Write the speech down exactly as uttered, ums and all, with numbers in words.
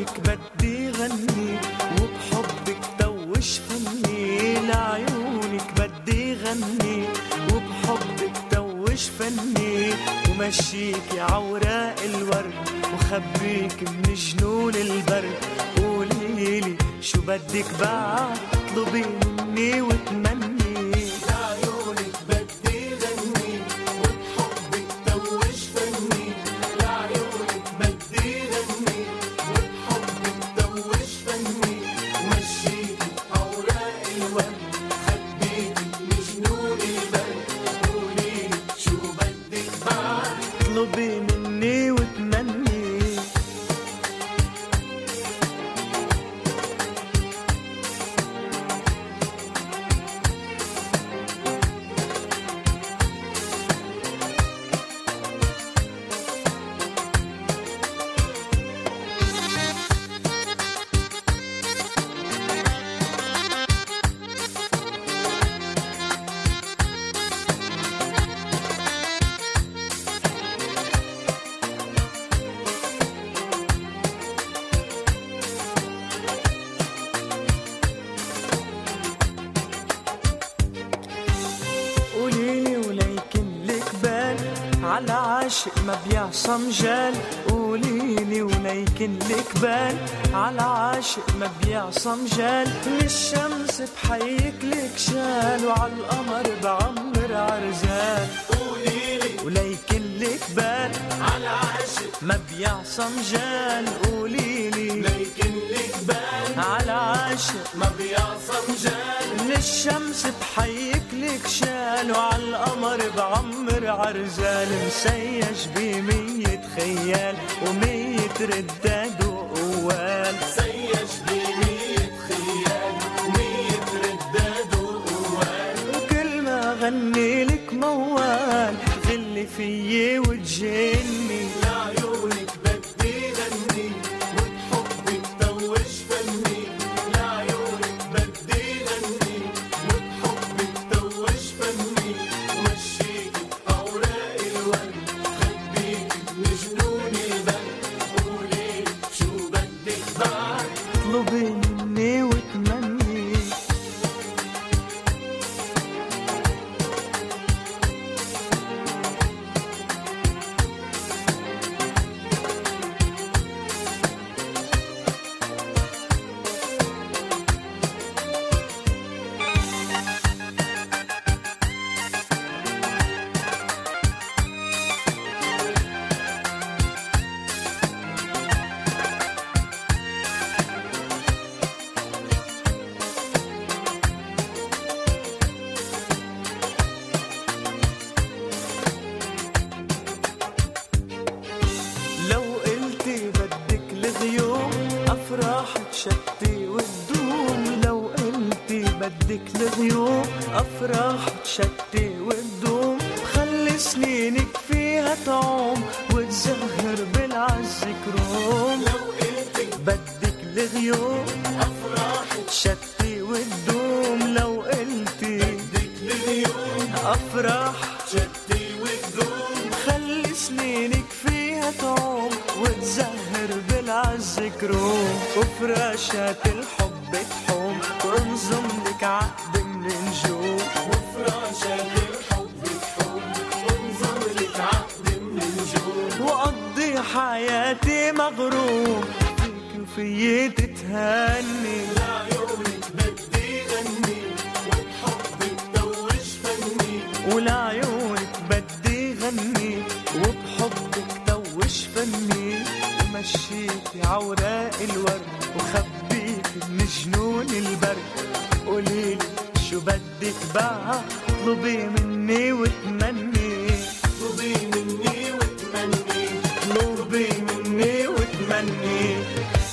لعيونك بدي غني وبحبك توش فني، لعيونك بدي غني وبحبك توش فني، ومشيكي عوراق الورد وخبيك من جنون البرد. قوليلي شو بدك بعد اطلبي مني وتمني، لعيونك بدي غني وبحبك توش فني، لعيونك بدي غني وبحبك توش فني، ومشيكي عوراق الورد خبيكي من جنون البرد. قوليلي شو بدك بعد اطلبي مني وتمني. قوليلي وليكن لك بال على عاشق ما بيعصم جال، قوليلي وليكن لك بال على عاشق ما بيعصم جال، من الشمس بحيك لك شال وعلى القمر بعمر عرجال. قوليلي وليكن لك بال على عاشق ما بيعصم جال، قوليلي ليكن لك بال على عاشق ما بيعصم جال، من الشمس بحيك لك شال وعلى القمر بعمر عرجال، مسيج بمية خيال ومية رداد وقوال، سيج بمية خيال ومية رداد وقوال، وكل ما غني لك موال غلي فيي وتجني، لعيونك بدي غني وبحبك توش فني، لعيونك بدي غني وبحبك توش فني، ومشيكي أوراق الورد خبيكي من جنون البرد. قوليلي شو بدك بعد اطلبي مني وتمني. لو قلتي بدك الغيوم أفراح تشتي وتدوم، لو قلتي بدك الغيوم أفراح تشتي وتدوم، خلي سنينك فيها تعوم وتزهر بالعز كروم. لو قلتي بدك الغيوم أفراح تشتي وتدوم، لو قلتي بدك اليوم أفراح شتي وتدوم، خلي سنينك فيها تعوم وتزهر بالعز كروم، وفراشات الحب تحوم وانظم لك عقد من نجوم، وفراشات الحب تحوم وانظر لك عقد من النجوم، وأقضي حياتي مغروم فيك وفيي تتهني، لعيونك بدي غني وبحبك توش فني، ولعيونك بدي غني وبحبك توش فني، ومشيكي عوراق الورد وخبيك من جنون البرد. قوليلي شو بدك بعد اطلبي مني وتمني، اطلبي مني وتمني، اطلبي مني وتمني.